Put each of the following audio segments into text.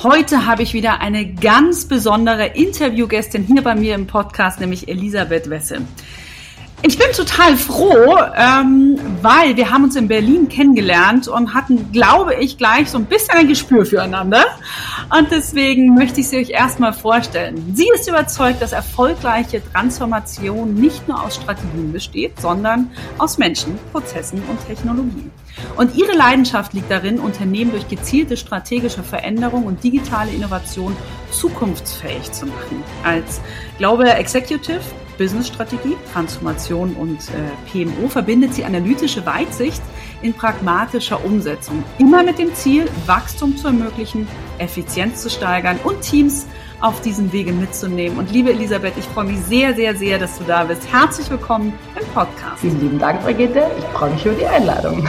Heute habe ich wieder eine ganz besondere Interviewgästin hier bei mir im Podcast, nämlich Elisabeth Wesse. Ich bin total froh, weil wir haben uns in Berlin kennengelernt und hatten, glaube ich, gleich so ein bisschen ein Gespür füreinander. Und deswegen möchte ich sie euch erstmal vorstellen. Sie ist überzeugt, dass erfolgreiche Transformation nicht nur aus Strategien besteht, sondern aus Menschen, Prozessen und Technologien. Und ihre Leidenschaft liegt darin, Unternehmen durch gezielte strategische Veränderung und digitale Innovation zukunftsfähig zu machen. Als Global Executive Business-Strategie, Transformation und PMO verbindet sie analytische Weitsicht in pragmatischer Umsetzung. Immer mit dem Ziel, Wachstum zu ermöglichen, Effizienz zu steigern und Teams auf diesem Wege mitzunehmen. Und liebe Elisabeth, ich freue mich sehr, sehr, sehr, dass du da bist. Herzlich willkommen im Podcast. Vielen lieben Dank, Brigitte. Ich freue mich über die Einladung.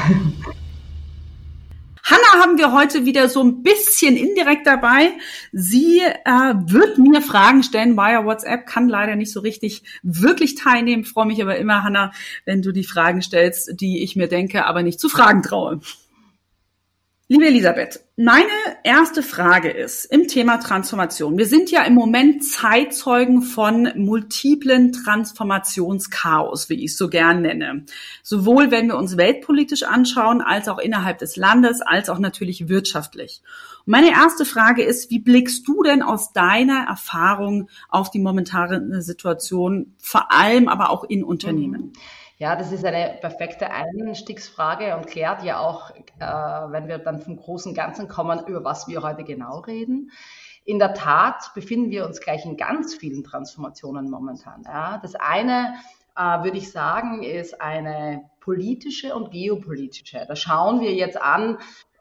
Hanna haben wir heute wieder so ein bisschen indirekt dabei. Sie wird mir Fragen stellen via WhatsApp, kann leider nicht so richtig wirklich teilnehmen. Freue mich aber immer, Hanna, wenn du die Fragen stellst, die ich mir denke, aber nicht zu fragen traue. Liebe Elisabeth, meine erste Frage ist im Thema Transformation. Wir sind ja im Moment Zeitzeugen von multiplen Transformationschaos, wie ich es so gern nenne. Sowohl wenn wir uns weltpolitisch anschauen, als auch innerhalb des Landes, als auch natürlich wirtschaftlich. Und meine erste Frage ist, wie blickst du denn aus deiner Erfahrung auf die momentane Situation, vor allem aber auch in Unternehmen? Ja, das ist eine perfekte Einstiegsfrage und klärt ja auch, wenn wir dann vom großen Ganzen kommen, über was wir heute genau reden. In der Tat befinden wir uns gleich in ganz vielen Transformationen momentan. Ja. Das eine, würde ich sagen, ist eine politische und geopolitische. Da schauen wir jetzt an,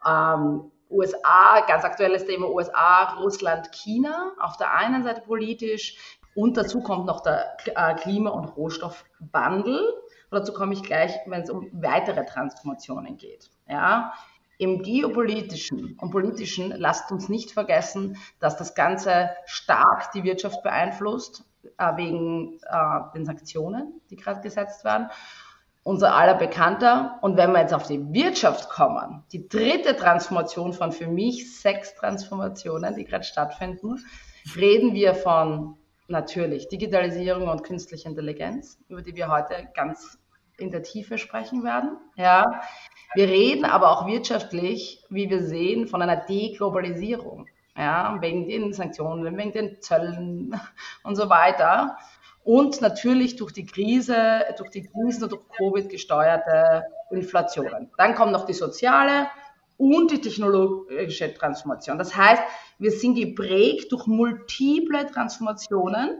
USA, ganz aktuelles Thema USA, Russland, China, auf der einen Seite politisch und dazu kommt noch der Klima- und Rohstoffwandel. Dazu komme ich gleich, wenn es um weitere Transformationen geht. Ja, im geopolitischen und politischen lasst uns nicht vergessen, dass das Ganze stark die Wirtschaft beeinflusst, wegen den Sanktionen, die gerade gesetzt werden. Unser aller bekannter. Und wenn wir jetzt auf die Wirtschaft kommen, die dritte Transformation von für mich 6 Transformationen, die gerade stattfinden, reden wir von natürlich Digitalisierung und künstlicher Intelligenz, über die wir heute ganz in der Tiefe sprechen werden. Ja. Wir reden aber auch wirtschaftlich, wie wir sehen, von einer Deglobalisierung, ja, wegen den Sanktionen, wegen den Zöllen und so weiter. Und natürlich durch die Krise, durch die Krisen und durch Covid gesteuerte Inflationen. Dann kommt noch die soziale und die technologische Transformation. Das heißt, wir sind geprägt durch multiple Transformationen,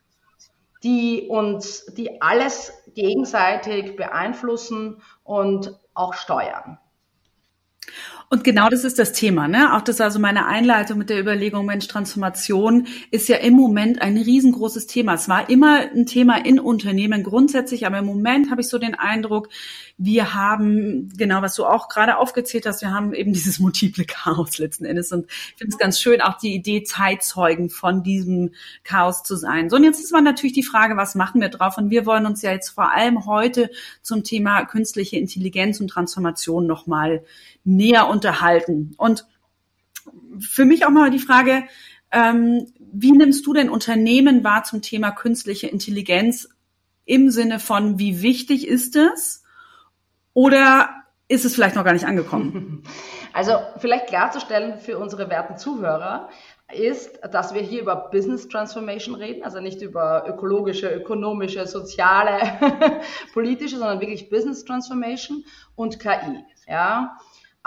die alles gegenseitig beeinflussen und auch steuern. Und genau das ist das Thema, ne? Auch das ist also meine Einleitung mit der Überlegung, Mensch, Transformation ist ja im Moment ein riesengroßes Thema. Es war immer ein Thema in Unternehmen grundsätzlich, aber im Moment habe ich so den Eindruck, wir haben, genau was du auch gerade aufgezählt hast, wir haben eben dieses multiple Chaos letzten Endes. Und ich finde es ganz schön, auch die Idee, Zeitzeugen von diesem Chaos zu sein. So, und jetzt ist man natürlich die Frage, was machen wir drauf? Und wir wollen uns ja jetzt vor allem heute zum Thema künstliche Intelligenz und Transformation nochmal näher unterhalten. Und für mich auch mal die Frage, wie nimmst du denn Unternehmen wahr zum Thema künstliche Intelligenz im Sinne von, wie wichtig ist es? Oder ist es vielleicht noch gar nicht angekommen? Also vielleicht klarzustellen für unsere werten Zuhörer ist, dass wir hier über Business Transformation reden, also nicht über ökologische, ökonomische, soziale, politische, sondern wirklich Business Transformation und KI. Ja.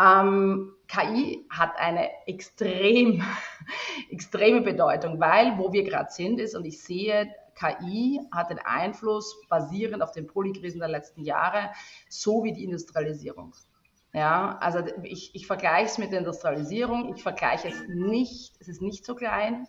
KI hat eine extreme Bedeutung, weil wo wir gerade sind ist, und ich sehe, KI hat den Einfluss basierend auf den Polykrisen der letzten Jahre, so wie die Industrialisierung. Ja, also ich vergleiche es mit der Industrialisierung, ich vergleiche es nicht, es ist nicht so klein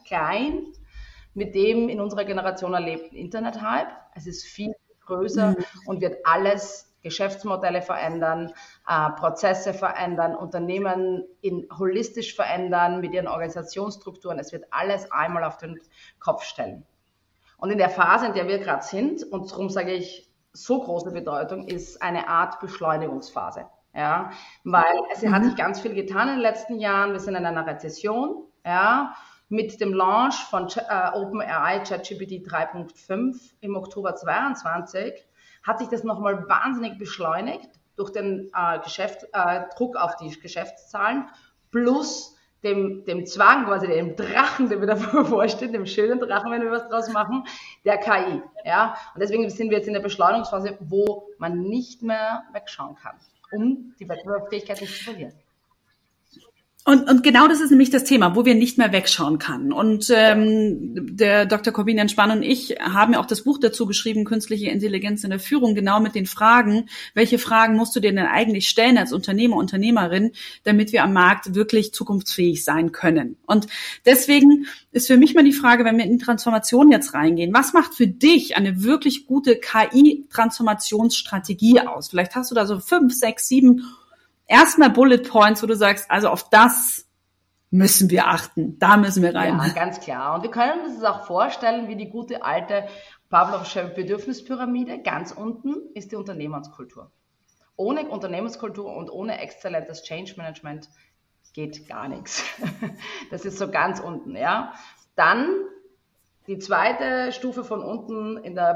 mit dem in unserer Generation erlebten Internet-Hype. Es ist viel größer und wird alles Geschäftsmodelle verändern, Prozesse verändern, Unternehmen holistisch verändern mit ihren Organisationsstrukturen. Es wird alles einmal auf den Kopf stellen. Und in der Phase, in der wir gerade sind, und darum sage ich, so große Bedeutung, ist eine Art Beschleunigungsphase. Ja, weil es hat sich ganz viel getan in den letzten Jahren. Wir sind in einer Rezession. ja, mit dem Launch von OpenAI ChatGPT 3.5 im Oktober 2022 hat sich das nochmal wahnsinnig beschleunigt durch den Druck auf die Geschäftszahlen plus dem Zwang, quasi dem Drachen, der mir davor vorsteht, dem schönen Drachen, wenn wir was draus machen, der KI. Ja? Und deswegen sind wir jetzt in der Beschleunigungsphase, wo man nicht mehr wegschauen kann, um die Wettbewerbsfähigkeit nicht zu verlieren. Und genau das ist nämlich das Thema, wo wir nicht mehr wegschauen kann. Und der Dr. Corbinian Spann und ich haben ja auch das Buch dazu geschrieben, Künstliche Intelligenz in der Führung, genau mit den Fragen, welche Fragen musst du dir denn eigentlich stellen als Unternehmer, Unternehmerin, damit wir am Markt wirklich zukunftsfähig sein können. Und deswegen ist für mich mal die Frage, wenn wir in die Transformation jetzt reingehen, was macht für dich eine wirklich gute KI-Transformationsstrategie aus? Vielleicht hast du da so 5, 6, 7 erstmal Bullet Points, wo du sagst, also auf das müssen wir achten, da müssen wir rein. Ja, ganz klar. Und wir können uns das auch vorstellen, wie die gute alte Pavlovsche Bedürfnispyramide. Ganz unten ist die Unternehmenskultur. Ohne Unternehmenskultur und ohne exzellentes Change Management geht gar nichts. Das ist so ganz unten, ja. Dann die zweite Stufe von unten in der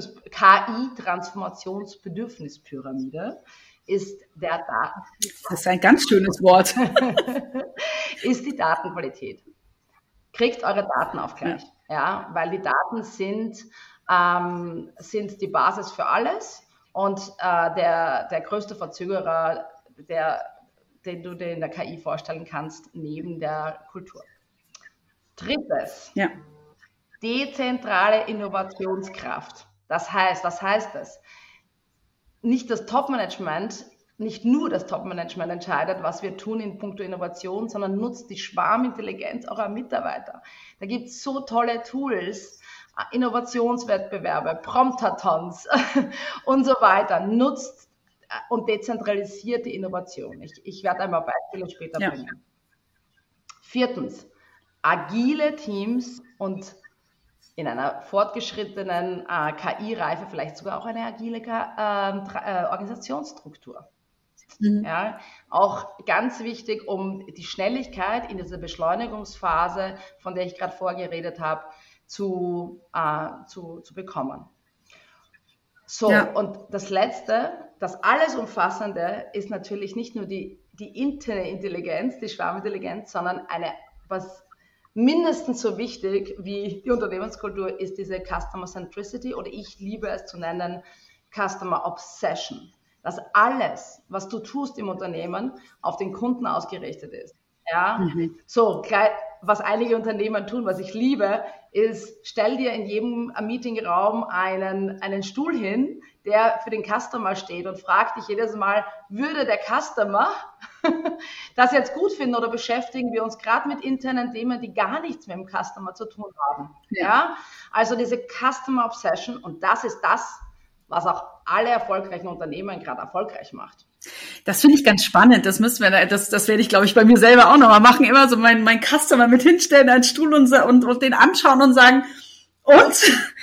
KI-Transformationsbedürfnispyramide ist der Daten. Das ist ein ganz schönes Wort. Ist die Datenqualität. Kriegt eure Daten auf gleich. Ja, weil die Daten sind die Basis für alles und der größte Verzögerer, den du dir in der KI vorstellen kannst, neben der Kultur. Drittes, dezentrale Innovationskraft. Das heißt, was heißt das? Nicht nur das Top-Management entscheidet, was wir tun in puncto Innovation, sondern nutzt die Schwarmintelligenz eurer Mitarbeiter. Da gibt es so tolle Tools, Innovationswettbewerbe, Promptathons und so weiter. Nutzt und dezentralisiert die Innovation. Ich werde einmal Beispiele später bringen. Viertens, agile Teams und in einer fortgeschrittenen KI-Reife vielleicht sogar auch eine agile Organisationsstruktur. Ja, auch ganz wichtig, um die Schnelligkeit in dieser Beschleunigungsphase, von der ich gerade vorgeredet habe, zu bekommen. So, und das Letzte, das alles Umfassende ist natürlich nicht nur die interne Intelligenz, die Schwarmintelligenz, sondern was mindestens so wichtig wie die Unternehmenskultur ist diese Customer Centricity oder ich liebe es zu nennen Customer Obsession. Dass alles, was du tust im Unternehmen, auf den Kunden ausgerichtet ist. Ja? So, was einige Unternehmen tun, was ich liebe, ist, stell dir in jedem Meetingraum einen Stuhl hin, der für den Customer steht und frag dich jedes Mal, würde der Customer das jetzt gut finden oder beschäftigen wir uns gerade mit internen Themen, die gar nichts mit dem Customer zu tun haben. Ja? Also diese Customer Obsession und das ist das, was auch alle erfolgreichen Unternehmen gerade erfolgreich macht. Das finde ich ganz spannend. Das werde ich, glaube ich, bei mir selber auch nochmal machen. Immer so mein Customer mit hinstellen, einen Stuhl und den anschauen und sagen, und?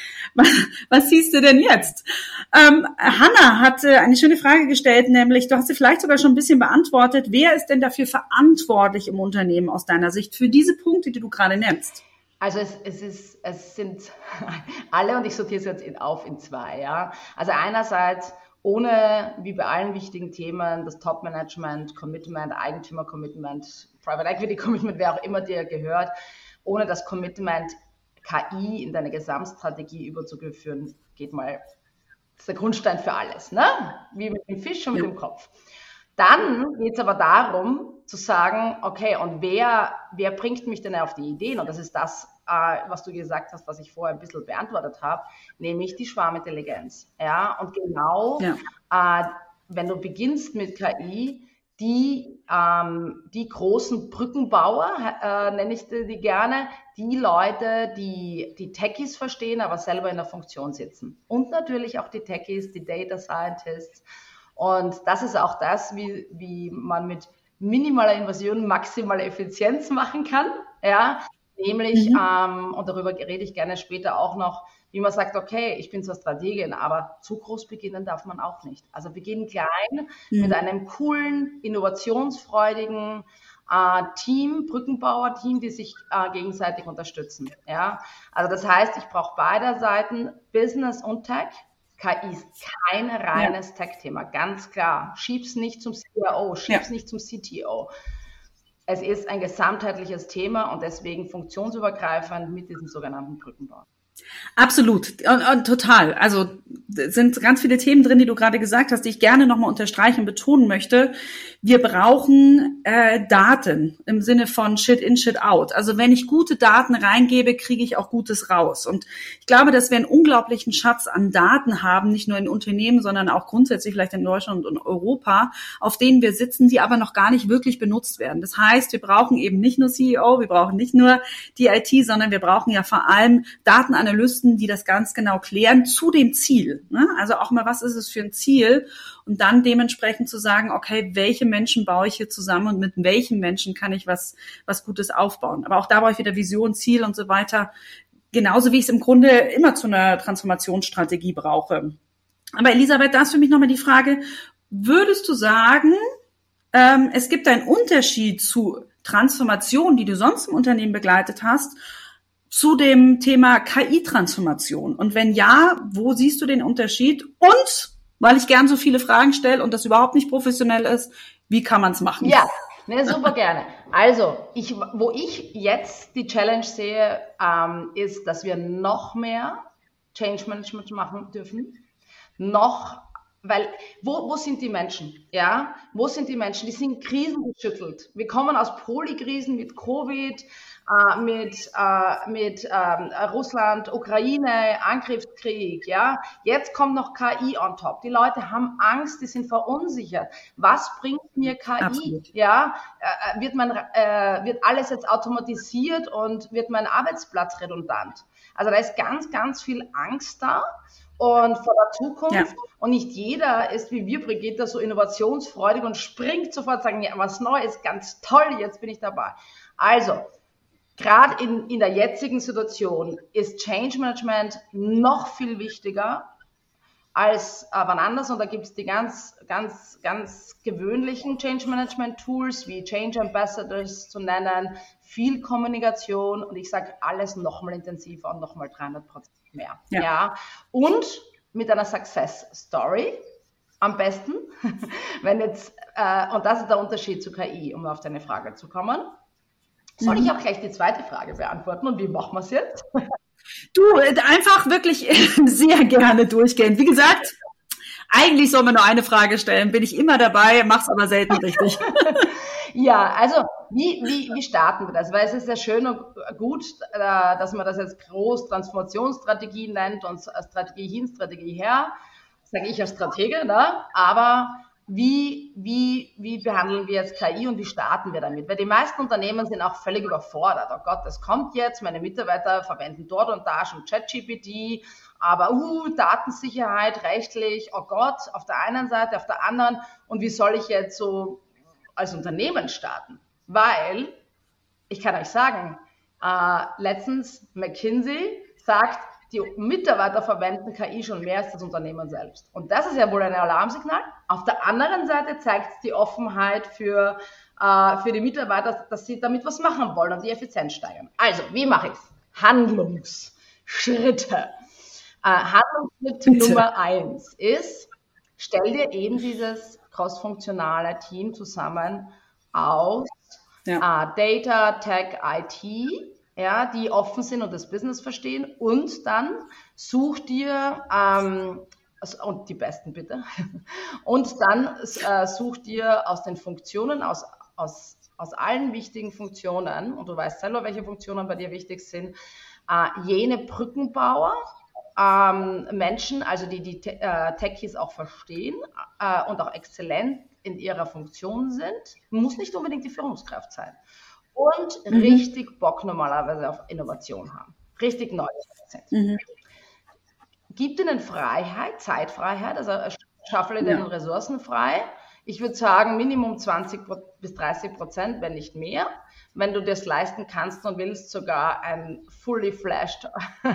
Was siehst du denn jetzt? Hanna hat eine schöne Frage gestellt, nämlich, du hast sie vielleicht sogar schon ein bisschen beantwortet. Wer ist denn dafür verantwortlich im Unternehmen aus deiner Sicht für diese Punkte, die du gerade nennst? Also es sind alle und ich sortiere es jetzt auf in zwei. Ja. Also einerseits ohne, wie bei allen wichtigen Themen, das Top-Management, Commitment, Eigentümer-Commitment, Private Equity-Commitment, wer auch immer dir gehört, ohne das Commitment KI in deine Gesamtstrategie überzuführen, das ist der Grundstein für alles, ne? Wie mit dem Fisch und mit dem Kopf. Dann geht es aber darum, zu sagen, okay, und wer bringt mich denn auf die Ideen? Und das ist das, was du gesagt hast, was ich vorher ein bisschen beantwortet habe, nämlich die Schwarmintelligenz. Ja? Und genau, wenn du beginnst mit KI, die großen Brückenbauer, nenne ich die gerne, die Leute, die Techies verstehen, aber selber in der Funktion sitzen. Und natürlich auch die Techies, die Data Scientists. Und das ist auch das, wie man mit minimaler Invasion maximale Effizienz machen kann. Ja? Nämlich, und darüber rede ich gerne später auch noch, wie man sagt, okay, ich bin zwar Strategin, aber zu groß beginnen darf man auch nicht. Also beginnen klein mit einem coolen, innovationsfreudigen Team, Brückenbauer-Team, die sich gegenseitig unterstützen. Ja? Also das heißt, ich brauche beide Seiten, Business und Tech. KI ist kein reines Tech-Thema, ganz klar. Schieb's nicht zum CIO, schieb's nicht zum CTO. Es ist ein gesamtheitliches Thema und deswegen funktionsübergreifend mit diesem sogenannten Brückenbau. Absolut und total. Also sind ganz viele Themen drin, die du gerade gesagt hast, die ich gerne nochmal unterstreichen und betonen möchte. Wir brauchen Daten im Sinne von Shit in, Shit out. Also wenn ich gute Daten reingebe, kriege ich auch Gutes raus. Und ich glaube, dass wir einen unglaublichen Schatz an Daten haben, nicht nur in Unternehmen, sondern auch grundsätzlich vielleicht in Deutschland und Europa, auf denen wir sitzen, die aber noch gar nicht wirklich benutzt werden. Das heißt, wir brauchen eben nicht nur CEO, wir brauchen nicht nur die IT, sondern wir brauchen ja vor allem Datenanalysten, die das ganz genau klären zu dem Ziel. Also auch mal, was ist es für ein Ziel? Und dann dementsprechend zu sagen, okay, welche Menschen baue ich hier zusammen und mit welchen Menschen kann ich was Gutes aufbauen? Aber auch da brauche ich wieder Vision, Ziel und so weiter. Genauso wie ich es im Grunde immer zu einer Transformationsstrategie brauche. Aber Elisabeth, da ist für mich nochmal die Frage, würdest du sagen, es gibt einen Unterschied zu Transformation, die du sonst im Unternehmen begleitet hast, zu dem Thema KI-Transformation? Und wenn ja, wo siehst du den Unterschied? Und, weil ich gern so viele Fragen stelle und das überhaupt nicht professionell ist, wie kann man es machen? Ja, super gerne. Also, wo ich jetzt die Challenge sehe, ist, dass wir noch mehr Change Management machen dürfen. Weil, wo sind die Menschen? Ja, wo sind die Menschen? Die sind krisengeschüttelt. Wir kommen aus Polykrisen mit Covid, mit Russland, Ukraine, Angriffskrieg, ja. Jetzt kommt noch KI on top. Die Leute haben Angst, die sind verunsichert. Was bringt mir KI? Absolut. Ja, wird alles jetzt automatisiert und wird mein Arbeitsplatz redundant? Also da ist ganz, ganz viel Angst da. Und vor der Zukunft. Ja. Und nicht jeder ist wie wir, Brigitte, so innovationsfreudig und springt sofort, sagen, ja, was Neues, ganz toll, jetzt bin ich dabei. Also, gerade in der jetzigen Situation ist Change Management noch viel wichtiger als wann anders. Und da gibt es die ganz, ganz, ganz gewöhnlichen Change Management Tools wie Change Ambassadors zu nennen, viel Kommunikation und ich sage alles nochmal intensiver und nochmal 300% mehr. Ja. Und mit einer Success Story am besten, wenn jetzt, und das ist der Unterschied zu KI, um auf deine Frage zu kommen. Soll ich auch gleich die zweite Frage beantworten und wie machen wir es jetzt? Du, einfach wirklich sehr gerne durchgehen. Wie gesagt, eigentlich soll man nur eine Frage stellen, bin ich immer dabei, mach's aber selten richtig. Ja, also wie starten wir das? Weil es ist ja schön und gut, dass man das jetzt groß Transformationsstrategie nennt und Strategie hin, Strategie her, sage ich als Stratege, ne? Aber wie behandeln wir jetzt KI und wie starten wir damit? Weil die meisten Unternehmen sind auch völlig überfordert. Oh Gott, das kommt jetzt, meine Mitarbeiter verwenden dort und da schon ChatGPT, aber Datensicherheit, rechtlich, oh Gott, auf der einen Seite, auf der anderen. Und wie soll ich jetzt so als Unternehmen starten? Weil, ich kann euch sagen, letztens McKinsey sagt, die Mitarbeiter verwenden KI schon mehr als das Unternehmen selbst. Und das ist ja wohl ein Alarmsignal. Auf der anderen Seite zeigt es die Offenheit für die Mitarbeiter, dass sie damit was machen wollen und die Effizienz steigern. Also, wie mache ich es? Handlungsschritte. Handlungsschritt Nummer 1 ist, stell dir eben dieses crossfunktionale Team zusammen aus Data, Tech, IT, ja, die offen sind und das Business verstehen, und dann such dir, und die Besten bitte, und dann such dir aus den Funktionen, aus allen wichtigen Funktionen, und du weißt selber, welche Funktionen bei dir wichtig sind, jene Brückenbauer, Menschen, also die Techies auch verstehen und auch exzellent in ihrer Funktion sind, muss nicht unbedingt die Führungskraft sein. Und richtig Bock normalerweise auf Innovation haben. Richtig Neues. Gibt ihnen Freiheit, Zeitfreiheit, also schaffle denen Ressourcen frei. Ich würde sagen, Minimum 20-30%, wenn nicht mehr. Wenn du das leisten kannst und willst, sogar ein fully flashed,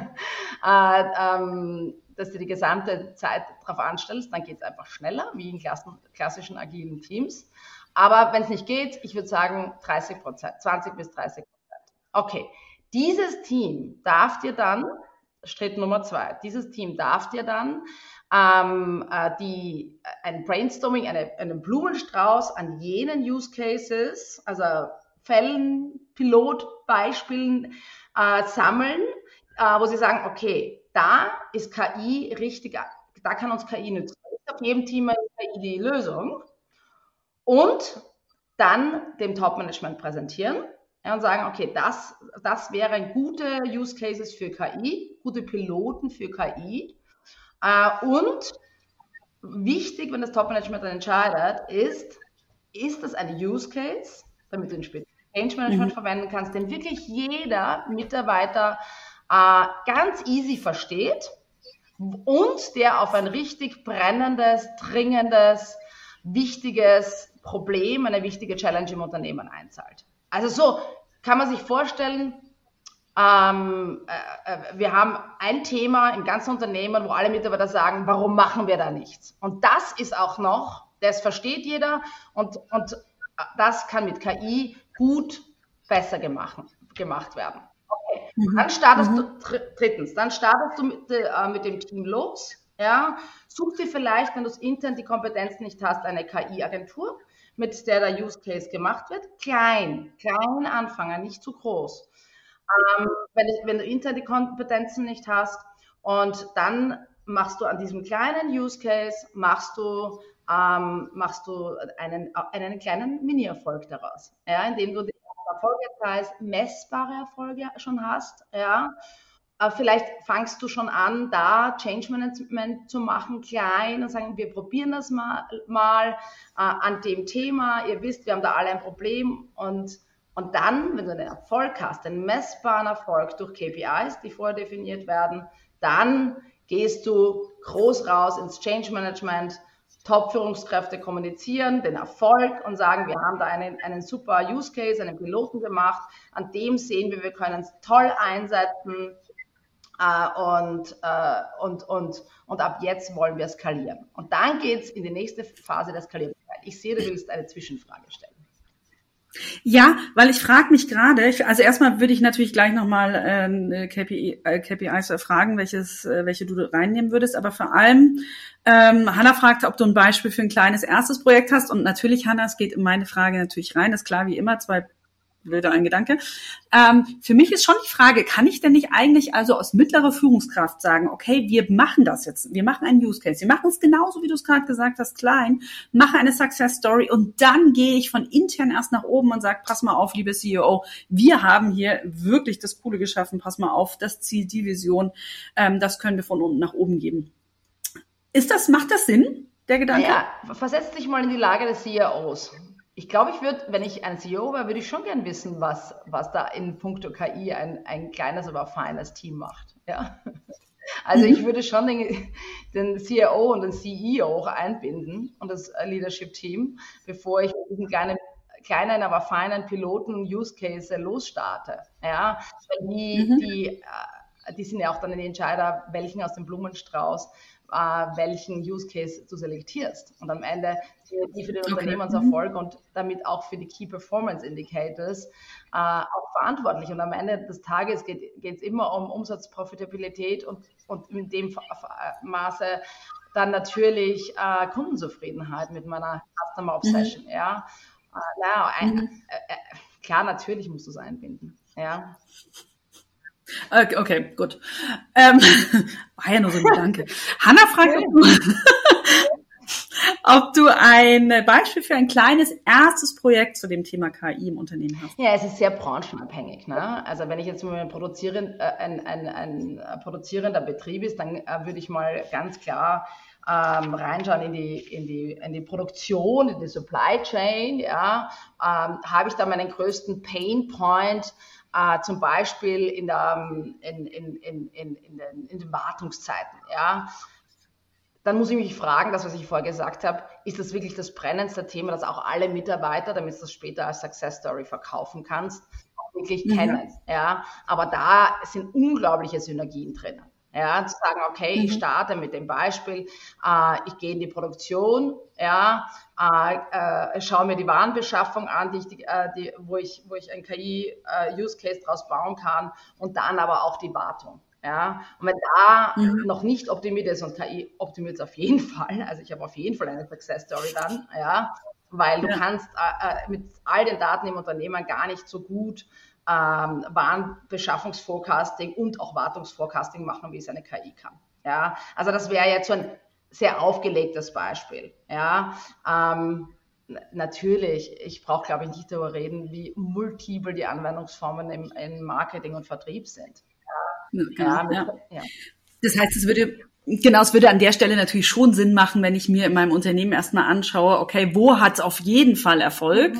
dass du die gesamte Zeit darauf anstellst, dann geht es einfach schneller, wie in klassischen agilen Teams. Aber wenn es nicht geht, ich würde sagen 30%, 20-30%. Okay, dieses Team darf dir dann, Schritt Nummer 2, dieses Team darf dir dann ein Brainstorming, einen Blumenstrauß an jenen Use Cases, also Fällen, Pilotbeispielen sammeln, wo sie sagen, okay, da ist KI richtig, da kann uns KI nützen. Auf jedem Team ist KI die Lösung. Und dann dem Top-Management präsentieren und sagen, okay, das wären gute Use Cases für KI, gute Piloten für KI. Und wichtig, wenn das Top-Management dann entscheidet, ist das ein Use Case, damit du den später Change Management verwenden kannst, den wirklich jeder Mitarbeiter ganz easy versteht und der auf ein richtig brennendes, dringendes, wichtiges Problem, eine wichtige Challenge im Unternehmen einzahlt. Also so kann man sich vorstellen, wir haben ein Thema im ganzen Unternehmen, wo alle Mitarbeiter sagen, warum machen wir da nichts? Und das ist auch noch, das versteht jeder und das kann mit KI gut besser gemacht werden. Okay. Dann startest du, drittens, mit dem Team los. Ja, such dir vielleicht, wenn du wenn die Kompetenz nicht hast, eine KI-Agentur, mit der der Use Case gemacht wird. Klein anfangen, nicht zu groß. Wenn du intern die Kompetenzen nicht hast und dann machst du an diesem kleinen Use Case, machst du einen kleinen Mini-Erfolg daraus, ja, indem du die Erfolge, messbare Erfolge schon hast, ja. Vielleicht fangst du schon an, da Change Management zu machen, klein und sagen, wir probieren das mal an dem Thema. Ihr wisst, wir haben da alle ein Problem und dann, wenn du einen Erfolg hast, einen messbaren Erfolg durch KPIs, die vorher definiert werden, dann gehst du groß raus ins Change Management, Top-Führungskräfte kommunizieren den Erfolg und sagen, wir haben da einen super Use Case, einen Piloten gemacht, an dem sehen wir können es toll einsetzen. Und ab jetzt wollen wir skalieren. Und dann geht es in die nächste Phase der Skalierbarkeit. Ich sehe, du willst eine Zwischenfrage stellen. Ja, weil ich frage mich gerade, also erstmal würde ich natürlich gleich nochmal KPIs fragen, welche du reinnehmen würdest, aber vor allem, Hanna fragte, ob du ein Beispiel für ein kleines erstes Projekt hast und natürlich, Hanna, es geht in meine Frage natürlich rein, ist klar wie immer, blöder ein Gedanke. Für mich ist schon die Frage, kann ich denn nicht eigentlich also aus mittlerer Führungskraft sagen, okay, wir machen das jetzt, wir machen einen Use Case, wir machen es genauso, wie du es gerade gesagt hast, klein, mache eine Success Story und dann gehe ich von intern erst nach oben und sage, pass mal auf, liebe CEO, wir haben hier wirklich das Coole geschaffen, pass mal auf, das Ziel, die Vision, das können wir von unten nach oben geben. Macht das Sinn, der Gedanke? Ja, versetz dich mal in die Lage des CEOs. Ich glaube, wenn ich ein CEO wäre, würde ich schon gern wissen, was da in puncto KI ein kleines, aber feines Team macht. Ja? Also ich würde schon den CEO und den CEO auch einbinden und das Leadership-Team, bevor ich mit diesem kleinen, aber feinen Piloten-Use-Case losstarte. Ja? Die sind ja auch dann die Entscheider, welchen aus dem Blumenstrauß welchen Use Case du selektierst. Und am Ende die für den Unternehmenserfolg und damit auch für die Key Performance Indicators auch verantwortlich. Und am Ende des Tages geht es immer um Umsatzprofitabilität und in dem Maße dann natürlich Kundenzufriedenheit mit meiner Customer Obsession. Ja. Klar, natürlich musst du es einbinden. Ja. Okay, gut. War ja nur so ein Gedanke. Hanna fragt, ob du ein Beispiel für ein kleines erstes Projekt zu dem Thema KI im Unternehmen hast. Ja, es ist sehr branchenabhängig. Ne? Also wenn ich jetzt mal ein produzierender Betrieb ist, dann würde ich mal ganz klar reinschauen in die Produktion, in die Supply Chain. Ja, habe ich da meinen größten Pain Point? Zum Beispiel in den Wartungszeiten, ja. Dann muss ich mich fragen, das, was ich vorher gesagt habe, ist das wirklich das brennendste Thema, das auch alle Mitarbeiter, damit du das später als Success Story verkaufen kannst, auch wirklich kennen, ja. Aber da sind unglaubliche Synergien drin, Ja, zu sagen, okay, ich starte mit dem Beispiel, ich gehe in die Produktion, ja, schaue mir die Warenbeschaffung an, wo ich ein KI-Use-Case draus bauen kann und dann aber auch die Wartung. Ja, und wenn da noch nicht optimiert ist, und KI optimiert es auf jeden Fall, also ich habe auf jeden Fall eine Success Story dann, ja, weil du kannst mit all den Daten im Unternehmen gar nicht so gut Warenbeschaffungsforecasting und auch Wartungsforecasting machen, wie es eine KI kann. Ja, also das wäre jetzt so ein sehr aufgelegtes Beispiel. Ja, natürlich, ich brauche, glaube ich, nicht darüber reden, wie multiple die Anwendungsformen im Marketing und Vertrieb sind. Ja. Das heißt, es würde an der Stelle natürlich schon Sinn machen, wenn ich mir in meinem Unternehmen erstmal anschaue, okay, wo hat es auf jeden Fall Erfolg?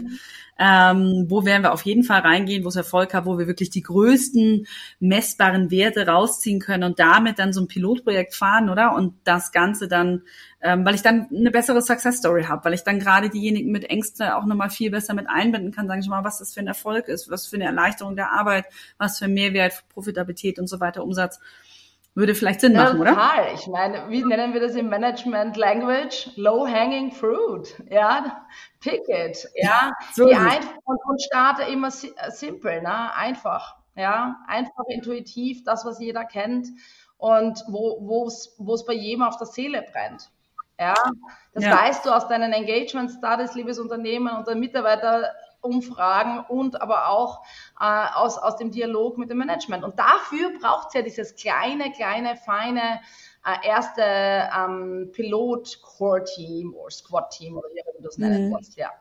Wo werden wir auf jeden Fall reingehen, wo es Erfolg hat, wo wir wirklich die größten messbaren Werte rausziehen können und damit dann so ein Pilotprojekt fahren, oder? Und das Ganze dann, weil ich dann eine bessere Success Story habe, weil ich dann gerade diejenigen mit Ängsten auch nochmal viel besser mit einbinden kann, sagen schon mal, was das für ein Erfolg ist, was für eine Erleichterung der Arbeit, was für ein Mehrwert, Profitabilität und so weiter, Umsatz. Würde vielleicht Sinn machen, oder? Total. Ich meine, wie nennen wir das im Management Language? Low-hanging fruit. Ja, pick it. Ja, so und starte immer simpel, ne? Einfach. Ja, einfach intuitiv, das, was jeder kennt und wo es bei jedem auf der Seele brennt. Ja, das weißt du aus deinen Engagement Studies, liebes Unternehmen und der Mitarbeiterumfragen und aber auch aus dem Dialog mit dem Management. Und dafür braucht es ja dieses kleine, feine erste Pilot-Core-Team oder Squad-Team oder wie du das nennen willst, ja.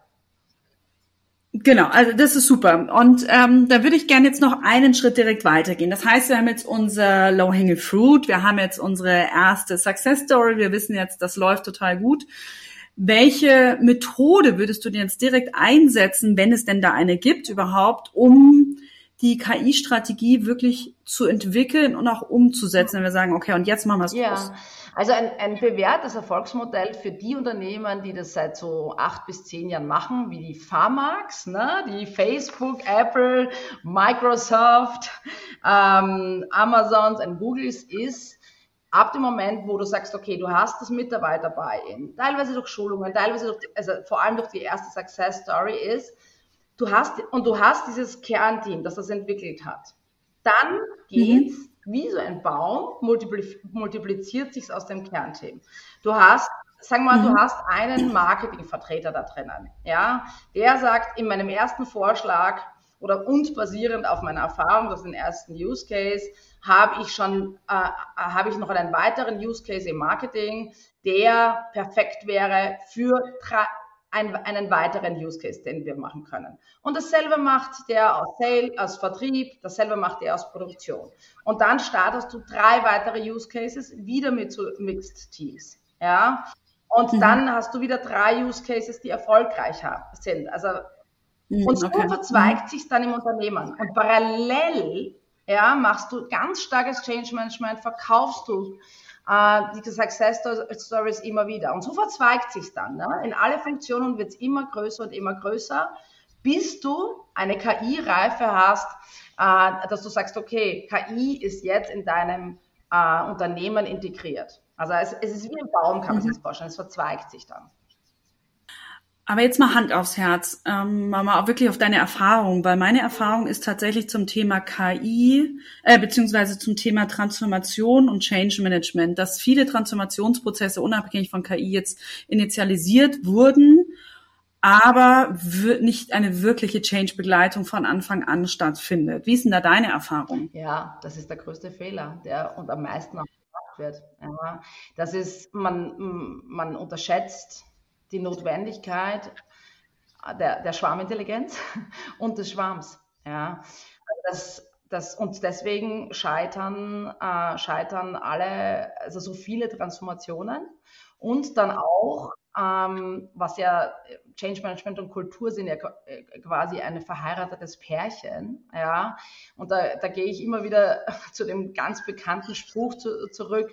Genau, also das ist super. Und da würde ich gerne jetzt noch einen Schritt direkt weitergehen. Das heißt, wir haben jetzt unser Low-Hanging Fruit, wir haben jetzt unsere erste Success Story, wir wissen jetzt, das läuft total gut. Welche Methode würdest du denn jetzt direkt einsetzen, wenn es denn da eine gibt überhaupt, um die KI-Strategie wirklich zu entwickeln und auch umzusetzen, wenn wir sagen, okay, und jetzt machen wir es groß? Also ein bewährtes Erfolgsmodell für die Unternehmen, die das seit so 8 bis 10 Jahren machen, wie die Pharmax, ne, die Facebook, Apple, Microsoft, Amazons und Googles ist, ab dem Moment, wo du sagst, okay, du hast das Mitarbeiter bei ihnen, teilweise durch Schulungen, teilweise vor allem durch die erste Success Story ist, du hast dieses Kernteam, das entwickelt hat. Dann geht's wie so ein Baum, multipliziert sich aus dem Kernteam. Du hast, sagen wir mal, du hast einen Marketingvertreter da drinnen, ja, der sagt, in meinem ersten Vorschlag und basierend auf meiner Erfahrung, das ist den ersten Use Case, habe ich noch einen weiteren Use Case im Marketing, der perfekt wäre für einen weiteren Use Case, den wir machen können. Und dasselbe macht der aus Sales, aus Vertrieb, dasselbe macht der aus Produktion. Und dann startest du 3 weitere Use Cases wieder mit so Mixed Teams. Ja? Und dann hast du wieder 3 Use Cases, die erfolgreich sind. Also, und so verzweigt sich dann im Unternehmen. Und parallel machst du ganz starkes Change Management, verkaufst du die Success Stories immer wieder. Und so verzweigt sich dann. Ne? In alle Funktionen wird es immer größer und immer größer, bis du eine KI-Reife hast, dass du sagst, okay, KI ist jetzt in deinem Unternehmen integriert. Also es ist wie ein Baum, kann man sich das vorstellen. Es verzweigt sich dann. Aber jetzt mal Hand aufs Herz, mal auch wirklich auf deine Erfahrung, weil meine Erfahrung ist tatsächlich zum Thema KI, beziehungsweise zum Thema Transformation und Change Management, dass viele Transformationsprozesse unabhängig von KI jetzt initialisiert wurden, aber nicht eine wirkliche Change-Begleitung von Anfang an stattfindet. Wie ist denn da deine Erfahrung? Ja, das ist der größte Fehler, der und am meisten auch gemacht wird. Ja, das ist, man unterschätzt die Notwendigkeit der Schwarmintelligenz und des Schwarms. Ja. Und deswegen scheitern alle, also so viele Transformationen und dann auch, was ja Change Management und Kultur sind ja quasi ein verheiratetes Pärchen. Ja. Und da gehe ich immer wieder zu dem ganz bekannten Spruch zurück,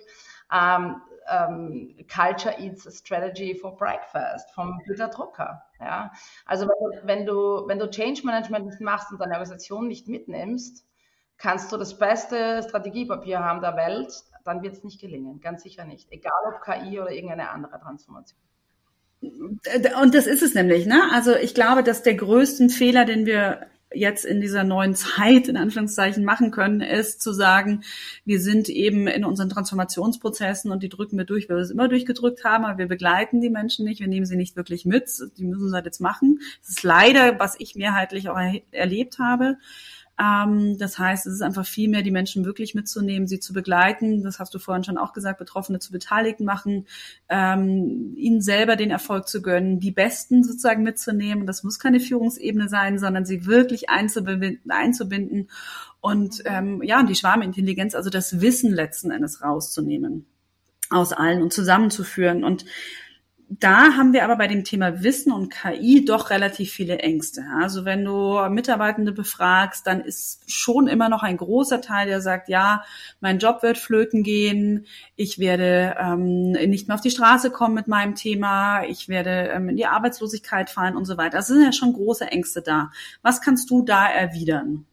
Culture eats a strategy for breakfast vom Peter Drucker. Ja? Also wenn du Change Management nicht machst und deine Organisation nicht mitnimmst, kannst du das beste Strategiepapier haben der Welt, dann wird es nicht gelingen, ganz sicher nicht. Egal ob KI oder irgendeine andere Transformation. Und das ist es nämlich, ne? Also ich glaube, dass der größte Fehler, den wir jetzt in dieser neuen Zeit, in Anführungszeichen, machen können, ist zu sagen, wir sind eben in unseren Transformationsprozessen und die drücken wir durch, weil wir es immer durchgedrückt haben, aber wir begleiten die Menschen nicht, wir nehmen sie nicht wirklich mit, die müssen es halt jetzt machen. Das ist leider, was ich mehrheitlich auch erlebt habe. Das heißt, es ist einfach viel mehr, die Menschen wirklich mitzunehmen, sie zu begleiten. Das hast du vorhin schon auch gesagt, Betroffene zu Beteiligten machen, ihnen selber den Erfolg zu gönnen, die Besten sozusagen mitzunehmen. Das muss keine Führungsebene sein, sondern sie wirklich einzubinden und die Schwarmintelligenz, also das Wissen letzten Endes rauszunehmen aus allen und zusammenzuführen. Und da haben wir aber bei dem Thema Wissen und KI doch relativ viele Ängste. Also wenn du Mitarbeitende befragst, dann ist schon immer noch ein großer Teil, der sagt, ja, mein Job wird flöten gehen, ich werde nicht mehr auf die Straße kommen mit meinem Thema, ich werde in die Arbeitslosigkeit fallen und so weiter. Das sind ja schon große Ängste da. Was kannst du da erwidern?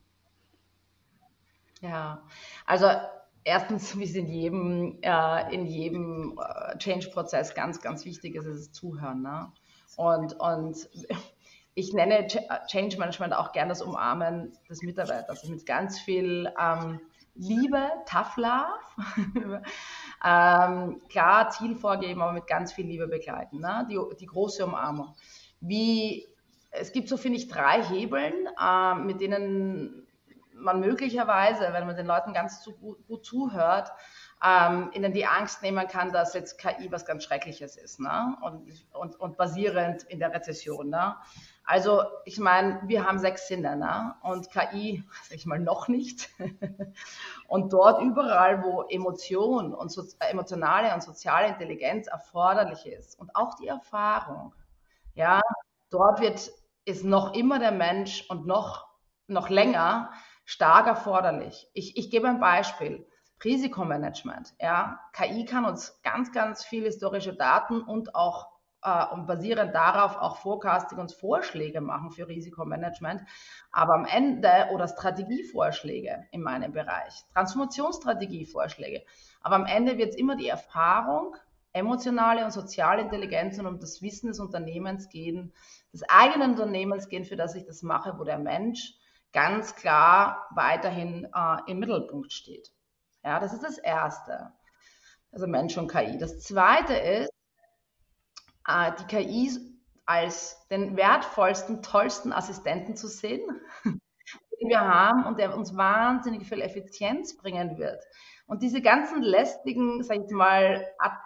Ja, also erstens, wie es in jedem Change-Prozess ganz, ganz wichtig ist, das Zuhören. Ne? Und ich nenne Change Management auch gerne das Umarmen des Mitarbeiters, also mit ganz viel Liebe, Tough Love, klar Ziel vorgeben, aber mit ganz viel Liebe begleiten. Ne? Die große Umarmung. Es gibt so, finde ich, 3 Hebeln, mit denen man möglicherweise, wenn man den Leuten ganz gut zuhört, ihnen die Angst nehmen kann, dass jetzt KI was ganz Schreckliches ist, ne? Und basierend in der Rezession. Ne? Also ich meine, wir haben 6 Sinne, ne? Und KI, sag ich mal, noch nicht. Und dort überall, wo Emotion und emotionale und soziale Intelligenz erforderlich ist und auch die Erfahrung, ja, dort ist noch immer der Mensch und noch länger stark erforderlich. Ich gebe ein Beispiel. Risikomanagement. Ja. KI kann uns ganz, ganz viel historische Daten und auch und basierend darauf auch Forecasting und Vorschläge machen für Risikomanagement. Aber am Ende, oder Strategievorschläge in meinem Bereich, Transformationsstrategievorschläge. Aber am Ende wird es immer die Erfahrung, emotionale und soziale Intelligenz und um das Wissen des Unternehmens gehen, des eigenen Unternehmens gehen, für das ich das mache, wo der Mensch ganz klar weiterhin im Mittelpunkt steht. Ja, das ist das Erste. Also Mensch und KI. Das Zweite ist, die KI als den wertvollsten, tollsten Assistenten zu sehen, den wir haben und der uns wahnsinnig viel Effizienz bringen wird. Und diese ganzen lästigen, sag ich mal,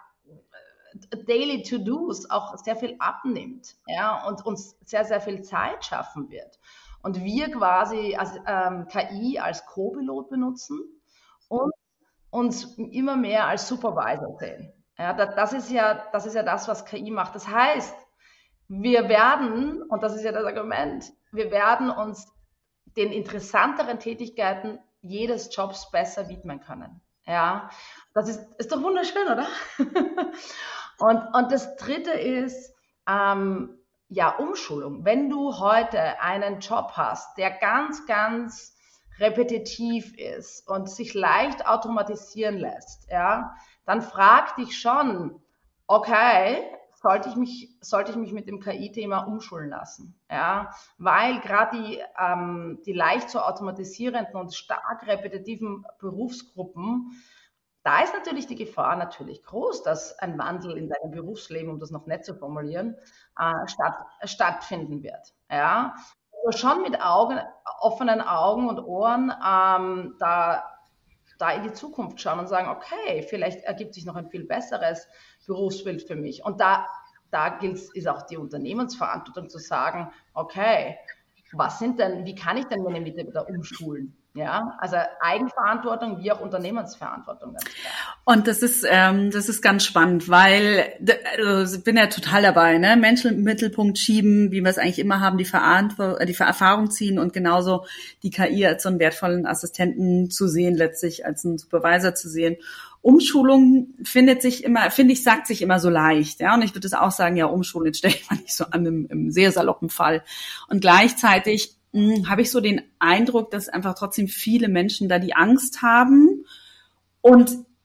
Daily To-Dos auch sehr viel abnimmt, ja, und uns sehr, sehr viel Zeit schaffen wird. Und wir quasi KI als Co-Pilot benutzen und uns immer mehr als Supervisor sehen. Ja, das ist ja das, was KI macht. Das heißt, wir werden, und das ist ja das Argument, wir werden uns den interessanteren Tätigkeiten jedes Jobs besser widmen können. Ja, das ist doch wunderschön, oder? Und das Dritte ist, Umschulung. Wenn du heute einen Job hast, der ganz, ganz repetitiv ist und sich leicht automatisieren lässt, ja, dann frag dich schon, okay, sollte ich mich mit dem KI-Thema umschulen lassen, ja, weil gerade die leicht zu automatisierenden und stark repetitiven Berufsgruppen, da ist natürlich die Gefahr natürlich groß, dass ein Wandel in deinem Berufsleben, um das noch nett zu formulieren, stattfinden wird. Ja? Also schon mit offenen Augen und Ohren da in die Zukunft schauen und sagen, okay, vielleicht ergibt sich noch ein viel besseres Berufsbild für mich. Und da ist auch die Unternehmensverantwortung zu sagen, okay, wie kann ich denn meine Mitarbeiter umschulen? Ja, also Eigenverantwortung wie auch Unternehmensverantwortung. Und das ist ganz spannend, weil also ich bin ja total dabei, ne? Menschen im Mittelpunkt schieben, wie wir es eigentlich immer haben, die Erfahrung ziehen und genauso die KI als so einen wertvollen Assistenten zu sehen, letztlich als einen Supervisor zu sehen. Umschulung sagt sich immer so leicht, ja. Und ich würde es auch sagen, ja, Umschulung, jetzt stelle ich mal nicht so an im sehr saloppen Fall. Und gleichzeitig habe ich so den Eindruck, dass einfach trotzdem viele Menschen da die Angst haben und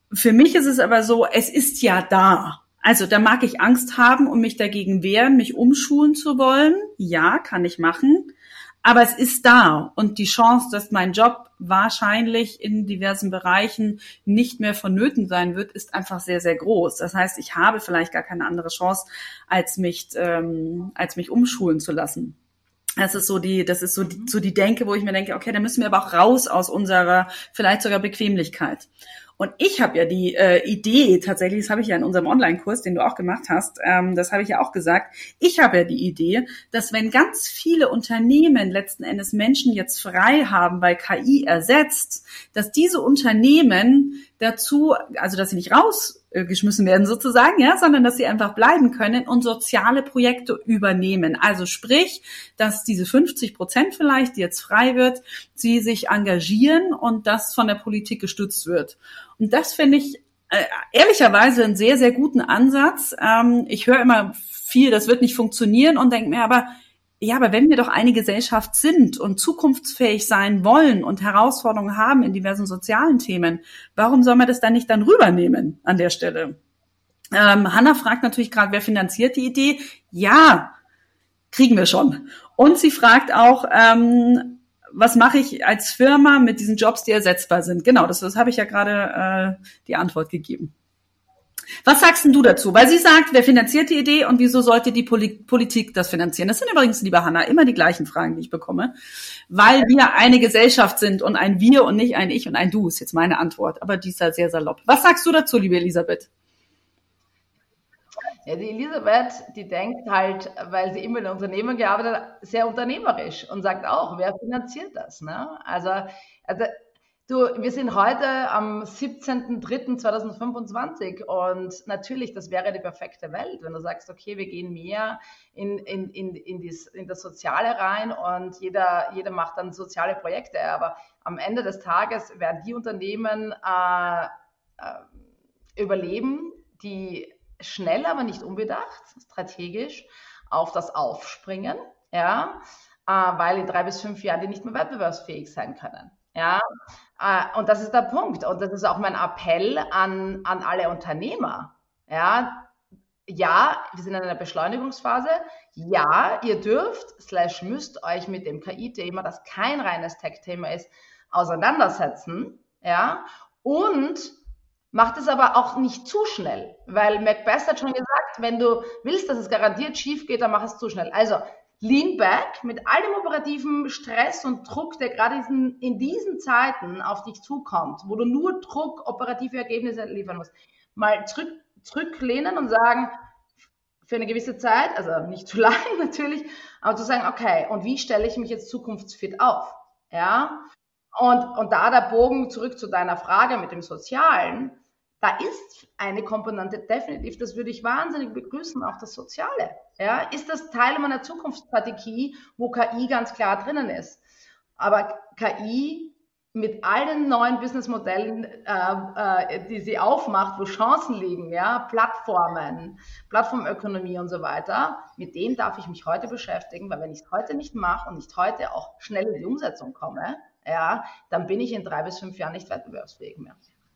Für mich ist es aber so, es ist ja da. Also da mag ich Angst haben und mich dagegen wehren, mich umschulen zu wollen. Ja, kann ich machen. Aber es ist da. Und die Chance, dass mein Job wahrscheinlich in diversen Bereichen nicht mehr vonnöten sein wird, ist einfach sehr, sehr groß. Das heißt, ich habe vielleicht gar keine andere Chance, als mich umschulen zu lassen. Das ist so die Denke, wo ich mir denke, okay, da müssen wir aber auch raus aus unserer vielleicht sogar Bequemlichkeit. Und ich habe ja die Idee, tatsächlich, das habe ich ja in unserem Online-Kurs, den du auch gemacht hast, das habe ich ja auch gesagt, ich habe ja die Idee, dass wenn ganz viele Unternehmen letzten Endes Menschen jetzt frei haben, weil KI ersetzt, dass diese Unternehmen dazu, also dass sie nicht rausgeschmissen werden sozusagen, ja, sondern dass sie einfach bleiben können und soziale Projekte übernehmen. Also sprich, dass diese 50% vielleicht, die jetzt frei wird, sie sich engagieren und das von der Politik gestützt wird. Und das finde ich ehrlicherweise einen sehr, sehr guten Ansatz. Ich höre immer viel, das wird nicht funktionieren und denke mir aber, ja, aber wenn wir doch eine Gesellschaft sind und zukunftsfähig sein wollen und Herausforderungen haben in diversen sozialen Themen, warum soll man das dann nicht dann rübernehmen an der Stelle? Hanna fragt natürlich gerade, wer finanziert die Idee? Ja, kriegen wir schon. Und sie fragt auch, was mache ich als Firma mit diesen Jobs, die ersetzbar sind? Genau, das habe ich ja gerade die Antwort gegeben. Was sagst denn du dazu? Weil sie sagt, wer finanziert die Idee und wieso sollte die Politik das finanzieren? Das sind übrigens, liebe Hanna, immer die gleichen Fragen, die ich bekomme, weil wir eine Gesellschaft sind und ein Wir und nicht ein Ich und ein Du, ist jetzt meine Antwort, aber die ist halt sehr salopp. Was sagst du dazu, liebe Elisabeth? Ja, die Elisabeth, die denkt halt, weil sie immer in Unternehmen gearbeitet hat, sehr unternehmerisch und sagt auch, wer finanziert das? Ne? Also wir sind heute am 17.03.2025 und natürlich, das wäre die perfekte Welt, wenn du sagst, okay, wir gehen mehr in das Soziale rein und jeder macht dann soziale Projekte, aber am Ende des Tages werden die Unternehmen überleben, die schnell, aber nicht unbedacht, strategisch auf das aufspringen, ja, weil in 3 bis 5 Jahren die nicht mehr wettbewerbsfähig sein können. Ja, und das ist der Punkt. Und das ist auch mein Appell an alle Unternehmer. Ja, wir sind in einer Beschleunigungsphase. Ja, ihr müsst euch mit dem KI-Thema, das kein reines Tech-Thema ist, auseinandersetzen. Ja, und macht es aber auch nicht zu schnell, weil Macbeth hat schon gesagt, wenn du willst, dass es garantiert schief geht, dann mach es zu schnell. Also lean back mit all dem operativen Stress und Druck, der gerade in diesen Zeiten auf dich zukommt, wo du nur Druck, operative Ergebnisse liefern musst, mal zurücklehnen und sagen, für eine gewisse Zeit, also nicht zu lang natürlich, aber zu sagen, okay, und wie stelle ich mich jetzt zukunftsfit auf? Ja, und da der Bogen zurück zu deiner Frage mit dem Sozialen, da ist eine Komponente definitiv, das würde ich wahnsinnig begrüßen, auch das Soziale. Ja, ist das Teil meiner Zukunftsstrategie, wo KI ganz klar drinnen ist. Aber KI mit all den neuen Businessmodellen, die sie aufmacht, wo Chancen liegen, ja, Plattformökonomie und so weiter, mit denen darf ich mich heute beschäftigen, weil wenn ich es heute nicht mache und nicht heute auch schnell in die Umsetzung komme, ja, dann bin ich in 3 bis 5 Jahren nicht wettbewerbsfähig mehr.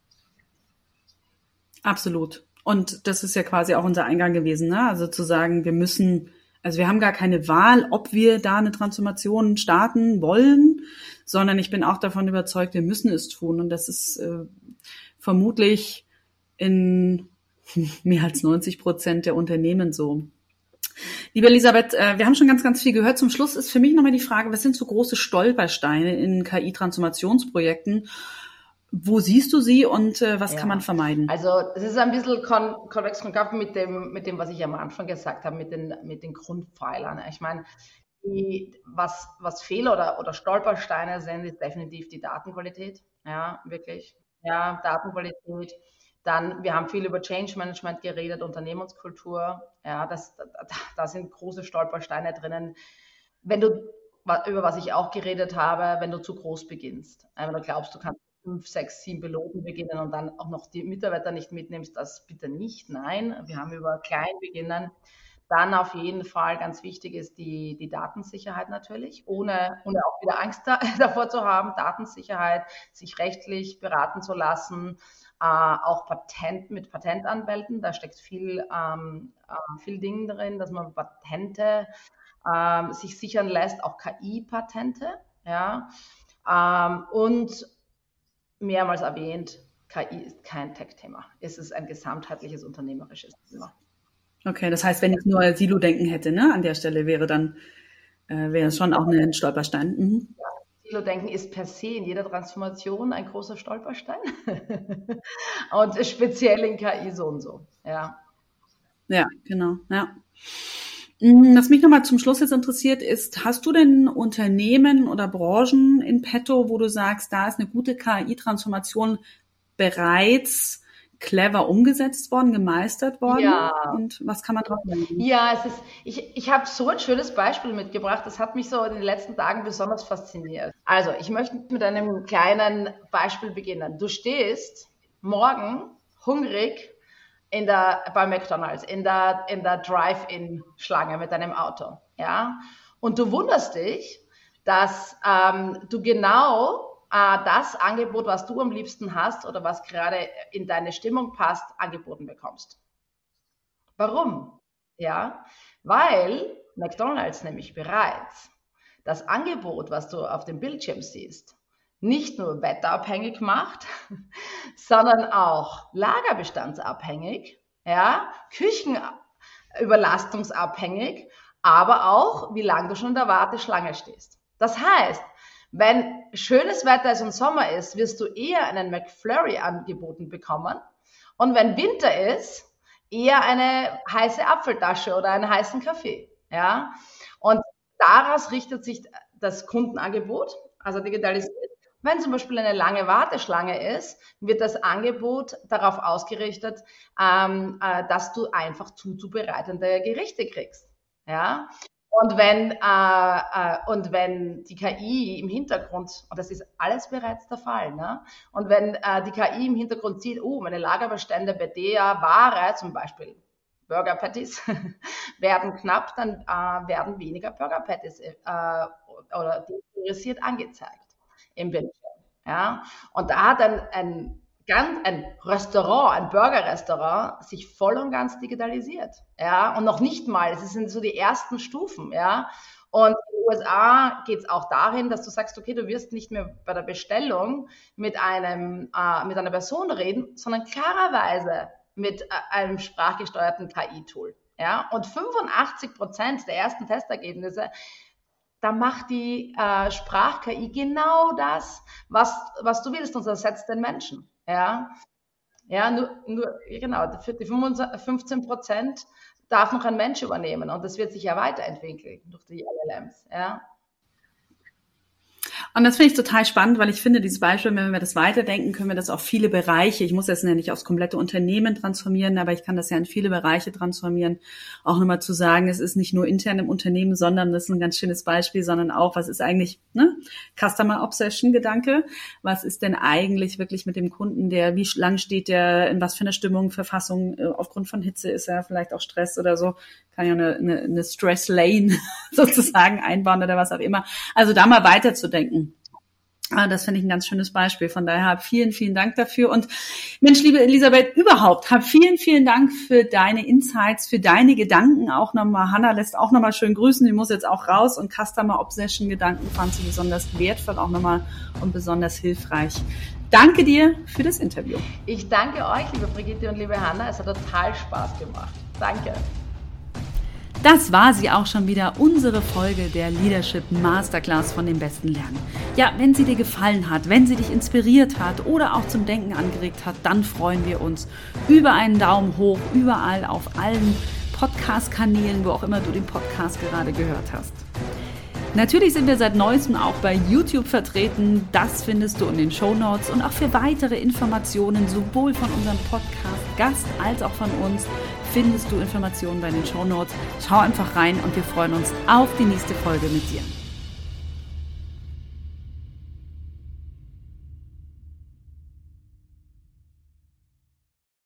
Absolut. Und das ist ja quasi auch unser Eingang gewesen, ne? Also zu sagen, wir haben gar keine Wahl, ob wir da eine Transformation starten wollen, sondern ich bin auch davon überzeugt, wir müssen es tun. Und das ist vermutlich in mehr als 90% der Unternehmen so. Liebe Elisabeth, wir haben schon ganz, ganz viel gehört. Zum Schluss ist für mich nochmal die Frage, was sind so große Stolpersteine in KI-Transformationsprojekten? Wo siehst du sie und was kann man vermeiden? Also es ist ein bisschen konvex mit dem, was ich am Anfang gesagt habe, mit den Grundpfeilern. Ich meine, was Fehler oder Stolpersteine sind, ist definitiv die Datenqualität. Ja, wirklich. Ja, Datenqualität. Dann, wir haben viel über Change Management geredet, Unternehmenskultur. Ja, da sind große Stolpersteine drinnen. Über was ich auch geredet habe, wenn du zu groß beginnst. Wenn du glaubst, du kannst 5, 6, 7 Piloten beginnen und dann auch noch die Mitarbeiter nicht mitnimmst, das bitte nicht. Nein, wir haben über klein beginnen. Dann auf jeden Fall ganz wichtig ist die Datensicherheit natürlich, ohne auch wieder Angst davor zu haben, Datensicherheit, sich rechtlich beraten zu lassen, auch mit Patentanwälten, da steckt viel Ding drin, dass man Patente sich sichern lässt, auch KI-Patente, ja, und mehrmals erwähnt, KI ist kein Tech-Thema. Es ist ein gesamtheitliches unternehmerisches Thema. Okay, das heißt, wenn ich nur Silo-Denken hätte, ne, an der Stelle wäre es schon auch ein Stolperstein. Mhm. Ja, Silo-Denken ist per se in jeder Transformation ein großer Stolperstein und speziell in KI so und so, ja. Ja, genau, ja. Was mich nochmal zum Schluss jetzt interessiert ist, hast du denn Unternehmen oder Branchen in petto, wo du sagst, da ist eine gute KI-Transformation bereits clever umgesetzt worden, gemeistert worden? Ja. Und was kann man drauf lernen? Ja, ich habe so ein schönes Beispiel mitgebracht, das hat mich so in den letzten Tagen besonders fasziniert. Also, ich möchte mit einem kleinen Beispiel beginnen. Du stehst morgen hungrig bei McDonald's, in der Drive-In-Schlange mit deinem Auto, ja, und du wunderst dich, dass du genau das Angebot, was du am liebsten hast oder was gerade in deine Stimmung passt, angeboten bekommst. Warum? Ja, weil McDonald's nämlich bereits das Angebot, was du auf dem Bildschirm siehst, nicht nur wetterabhängig macht, sondern auch lagerbestandsabhängig, ja, Küchenüberlastungsabhängig, aber auch, wie lange du schon in der Warteschlange stehst. Das heißt, wenn schönes Wetter ist und Sommer ist, wirst du eher einen McFlurry angeboten bekommen. Und wenn Winter ist, eher eine heiße Apfeltasche oder einen heißen Kaffee. Ja? Und daraus richtet sich das Kundenangebot, also digitalisiert. Wenn zum Beispiel eine lange Warteschlange ist, wird das Angebot darauf ausgerichtet, dass du einfach zuzubereitende Gerichte kriegst. Ja? Und wenn die KI im Hintergrund, und das ist alles bereits der Fall, ne? Und wenn die KI im Hintergrund sieht, meine Lagerbestände bei der Ware, zum Beispiel Burger Patties, werden knapp, dann werden weniger Burger Patties oder depriorisiert angezeigt im Bildschirm. Ja? Und da hat ein Restaurant, ein Burger-Restaurant, sich voll und ganz digitalisiert. Ja? Und noch nicht mal, es sind so die ersten Stufen. Ja? Und in den USA geht es auch dahin, dass du sagst, okay, du wirst nicht mehr bei der Bestellung mit einer Person reden, sondern klarerweise mit einem sprachgesteuerten KI-Tool. Ja? Und 85% der ersten Testergebnisse, da macht die Sprach-KI genau das, was du willst, und ersetzt den Menschen. Ja, nur genau, für die 15% darf noch ein Mensch übernehmen, und das wird sich ja weiterentwickeln durch die LLMs. Ja. Und das finde ich total spannend, weil ich finde, dieses Beispiel, wenn wir das weiterdenken, können wir das auf viele Bereiche, ich muss das ja nicht aufs komplette Unternehmen transformieren, aber ich kann das ja in viele Bereiche transformieren. Auch nochmal zu sagen, es ist nicht nur intern im Unternehmen, sondern das ist ein ganz schönes Beispiel, sondern auch, was ist eigentlich, ne? Customer Obsession Gedanke. Was ist denn eigentlich wirklich mit dem Kunden, wie lang steht der, in was für einer Stimmung, Verfassung, aufgrund von Hitze ist er vielleicht auch Stress oder so, kann ja eine Stress Lane sozusagen einbauen oder was auch immer. Also da mal weiterzudenken. Das finde ich ein ganz schönes Beispiel. Von daher vielen, vielen Dank dafür. Und Mensch, liebe Elisabeth, vielen, vielen Dank für deine Insights, für deine Gedanken. Auch nochmal, Hanna lässt auch nochmal schön grüßen. Die muss jetzt auch raus. Und Customer Obsession Gedanken fand sie besonders wertvoll auch nochmal und besonders hilfreich. Danke dir für das Interview. Ich danke euch, liebe Brigitte und liebe Hanna. Es hat total Spaß gemacht. Danke. Das war sie auch schon wieder, unsere Folge der Leadership Masterclass von dem Besten Lernen. Ja, wenn sie dir gefallen hat, wenn sie dich inspiriert hat oder auch zum Denken angeregt hat, dann freuen wir uns über einen Daumen hoch, überall auf allen Podcast-Kanälen, wo auch immer du den Podcast gerade gehört hast. Natürlich sind wir seit Neuestem auch bei YouTube vertreten. Das findest du in den Shownotes. Und auch für weitere Informationen, sowohl von unserem Podcast-Gast als auch von uns, findest du Informationen bei den Shownotes. Schau einfach rein und wir freuen uns auf die nächste Folge mit dir.